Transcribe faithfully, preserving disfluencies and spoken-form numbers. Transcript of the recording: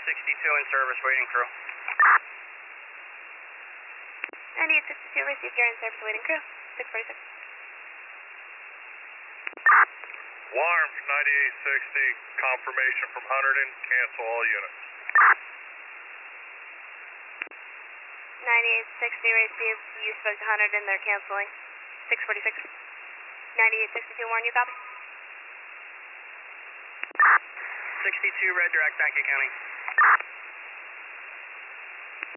sixty-two in service, waiting crew. ninety-eight sixty-two, received, you're in service, waiting crew. six forty-six. Alarm ninety-eight sixty, confirmation from Hunterdon, cancel all units. ninety-eight sixty, received, you spoke to Hunterdon, they're canceling. six forty-six. ninety-eight sixty-two, Warren, you copy? sixty-two, red direct, thank you, County.